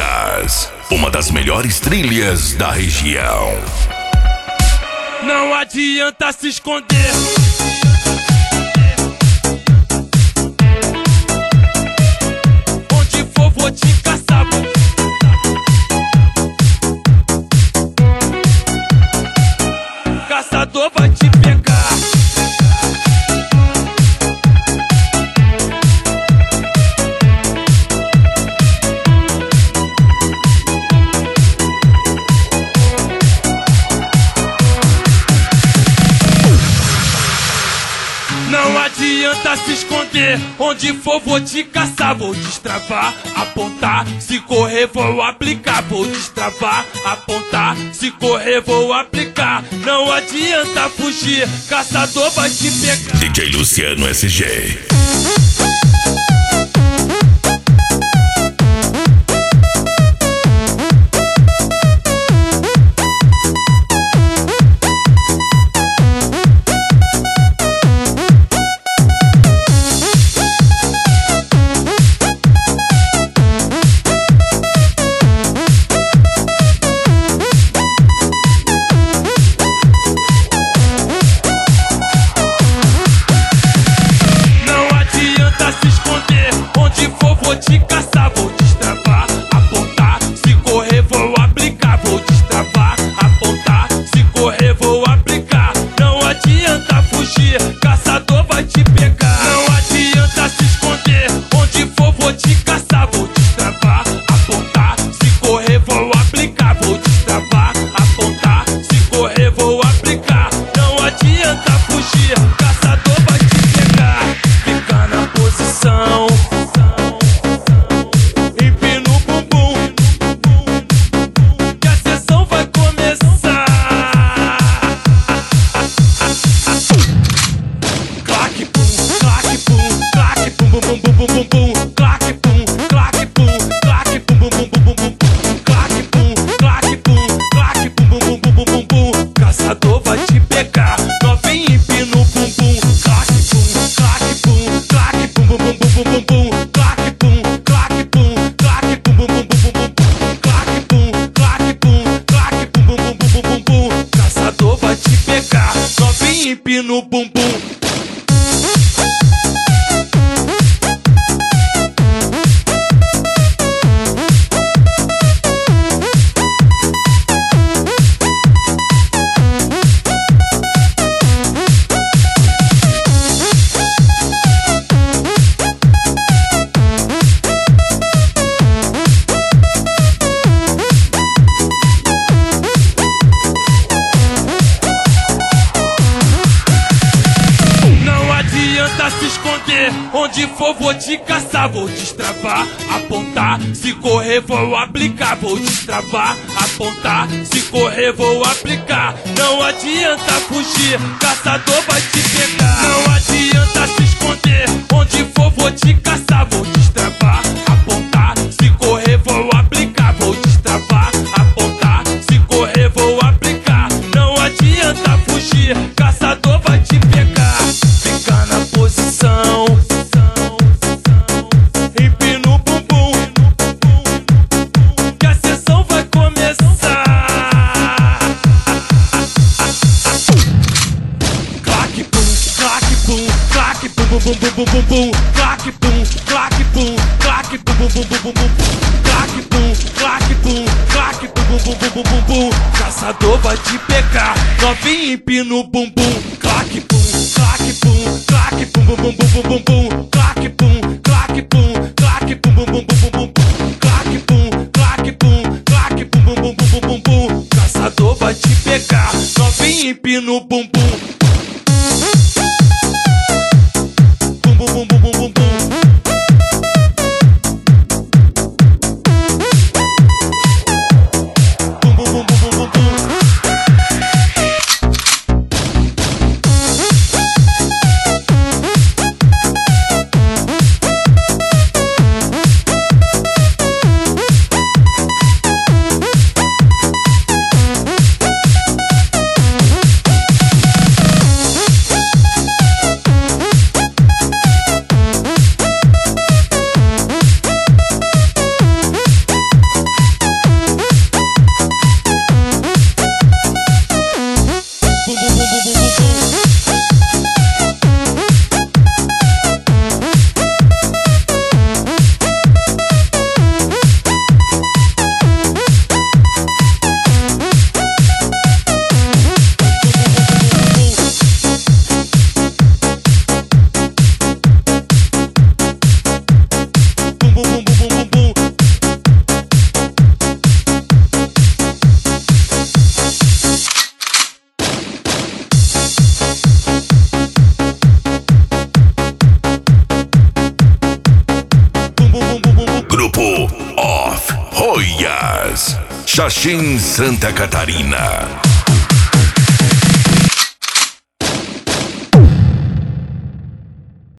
Histórias, uma das melhores trilhas da região. Não adianta se esconder. Onde for vou te caçar. Caçador vai te pegar. Não adianta se esconder, onde for vou te caçar. Vou destravar, apontar, se correr vou aplicar. Vou destravar, apontar, se correr vou aplicar. Não adianta fugir, caçador vai te pegar. DJ Luciano SG. Caçador vai te pegar. Não adianta se esconder, onde for vou te caçar. Vou destravar, apontar, se correr vou aplicar. Vou destravar, apontar, se correr vou aplicar. Não adianta fugir, caçador vai te pegar. Fica na posição, empina o bumbum, que a sessão vai começar. Claque, pum, claque, pum, claque, pum, bum, bum, bum, bum, bum, claque, pum, claque, pum, claque, pum, bum, bum, bum, bum, bum, claque, pum, claque, pum, claque, pum, bum, bum, bum, bum, bum. Caçador vai te pegar, novinho empina o bumbum. Claque, pum, claque, pum, claque, pum, bum, bum, bum, bum, bum, claque, pum, claque, pum, claque, pum, bum, bum, bum, bum, bum, claque, pum, claque, pum, claque, pum, bum, bum, bum, bum, bum. Caçador vai te pegar, novinho empina o bumbum. Se esconder, onde for vou te caçar. Vou destravar, apontar, se correr vou aplicar. Vou destravar, apontar, se correr vou aplicar. Não adianta fugir, caçador vai te pegar. Não adianta se esconder, onde for vou te caçar. Vou destravar, apontar, se correr vou aplicar. Vou destravar, apontar, se correr vou aplicar. Não adianta fugir, caçador vai te pegar. Fica na posição, empina o bumbum, que a sessão vai começar. Claque, pum, claque, pum, claque, pum, bum, bum, bum, bum, bum, claque, pum, claque, pum, claque, pum, bum, bum, bum, bum, bum, claque, pum, claque, pum, claque, pum, bum, bum, bum, bum, bum. Caçador vai te pegar, novinho empina o bumbum. Claque, pum, claque, pum, claque, pum, bum, bum, bum, bum, bum, claque, pum, claque, pum, claque, pum, bum, bum, bum, bum, bum, claque, pum, claque, pum, claque, pum, bum, bum, bum, bum, bum. Caçador vai te pegar, novinho empina o bumbum. Bum, bum, bum, bum, bum, bum, bum. Bum, bum, bum, bum, bum, bum, bum. Goiás, Xaxim, Santa Catarina.